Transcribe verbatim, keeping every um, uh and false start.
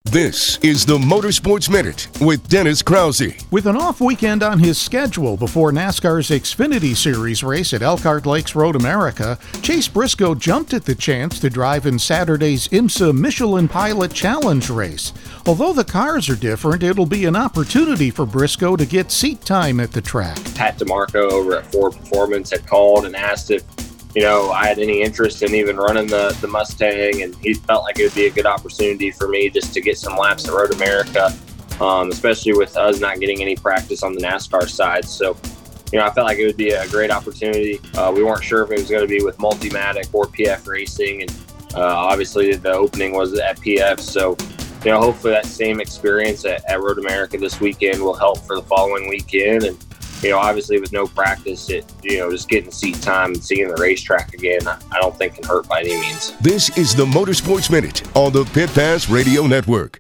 This is the Motorsports Minute with Dennis Krause. With an off weekend on his schedule before NASCAR's Xfinity Series race at Elkhart Lakes Road America, Chase Briscoe jumped at the chance to drive in Saturday's IMSA Michelin Pilot Challenge race. Although the cars are different, it'll be an opportunity for Briscoe to get seat time at the track. Pat DeMarco over at Ford Performance had called and asked if you know, I had any interest in even running the, the Mustang, and he felt like it would be a good opportunity for me just to get some laps at Road America, um, especially with us not getting any practice on the NASCAR side. So, you know, I felt like it would be a great opportunity. Uh, we weren't sure if it was going to be with Multimatic or P F Racing, and uh, obviously the opening was at P F. So, you know, hopefully that same experience at, at Road America this weekend will help for the following weekend. And you know, obviously with no practice, it, you know, just getting seat time and seeing the racetrack again, I, I don't think can hurt by any means. This is the Motorsports Minute on the Pit Pass Radio Network.